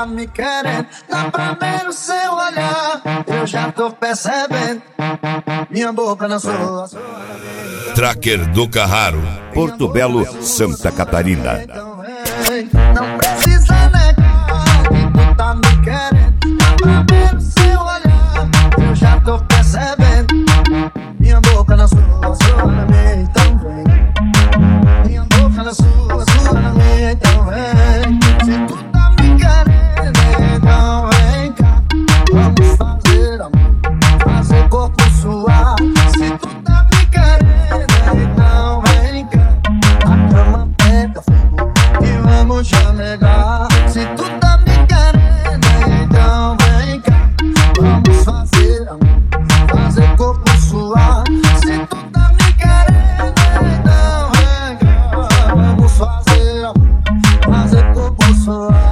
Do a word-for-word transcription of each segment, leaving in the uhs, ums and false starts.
tá me querendo. Dá pra ver no seu olhar, eu já tô percebendo. Minha boca na sua. Tracker do Carraro, Porto Belo, Santa Catarina. Não precisa negar que tu tá me querendo. Dá pra ver no seu olhar, eu já tô percebendo. Minha boca na sua, sua na minha, então vem. Minha boca na sua, sua na minha, então vem. Se tu tá me querendo, então vem cá. Vamos fazer amor, fazer corpo suar. Se tu tá me querendo, então vem cá. A cama pega fogo e vamos chamegar. Se tu tá me querendo, então vem cá. Vamos fazer amor, fazer corpo suar. Se tu tá me querendo, então vem cá. Vamos fazer amor, fazer corpo suar.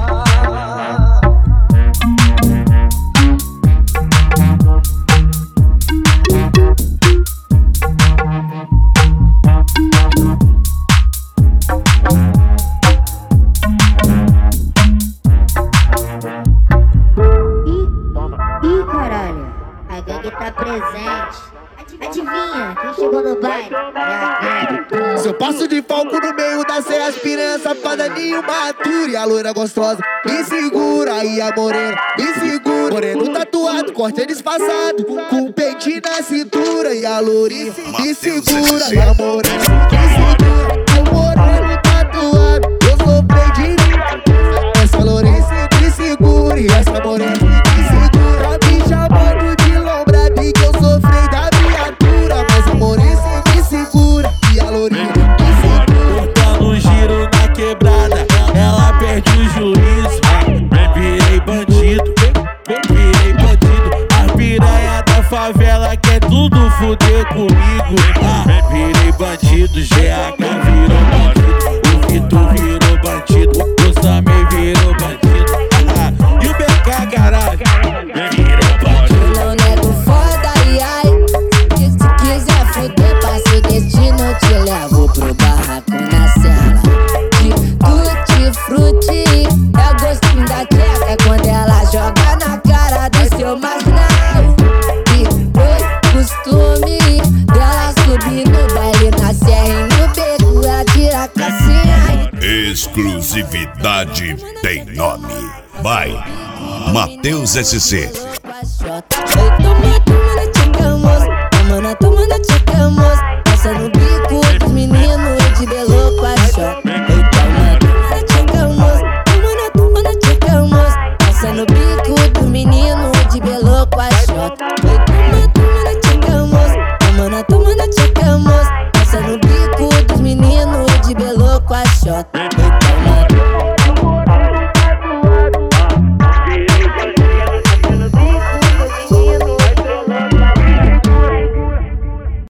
Ih, caralho, a gangue tá presente. Adivinha, quem chegou no baile? É a gangue. Se eu passo de palco no meio da ceia, as piranhas safadas nenhuma atura. E a loira gostosa me segura, e a morena me segura. Moreno tatuado, corte disfarçado, com peitinho na cintura. E a lourinha me segura, e a morena me segura. O moreno tatuado, eu sou prendinho. Essa lourinha me segura, e essa morena me segura. Me chamando de lombrado e que eu sofri da viatura. Mas a morena me segura, e a lourinha me segura. Dando um giro na quebrada, ela perde o juízo. Virei bandido, virei bandido. A piranha da favela quer tudo fuder comigo. Ah, virei bandido, G H virou bandido. O Vitor virou bandido, o Samir virou bandido. Ah, e o B K Garage virou bandido. Não nego foda, ai ai. Se quiser fuder, passa o destino, eu te levo pro barraco na cela. De tutti frutti, é o gostinho da tcheca quando ela joga na cara do seu marginal. E foi costume dela subir no baile na serra e no beco ela tira a cassinha. exclusividade tem nome. Vai, Matheus S C. Oi, toma, toma na tcheca, moça. Toma na, toma na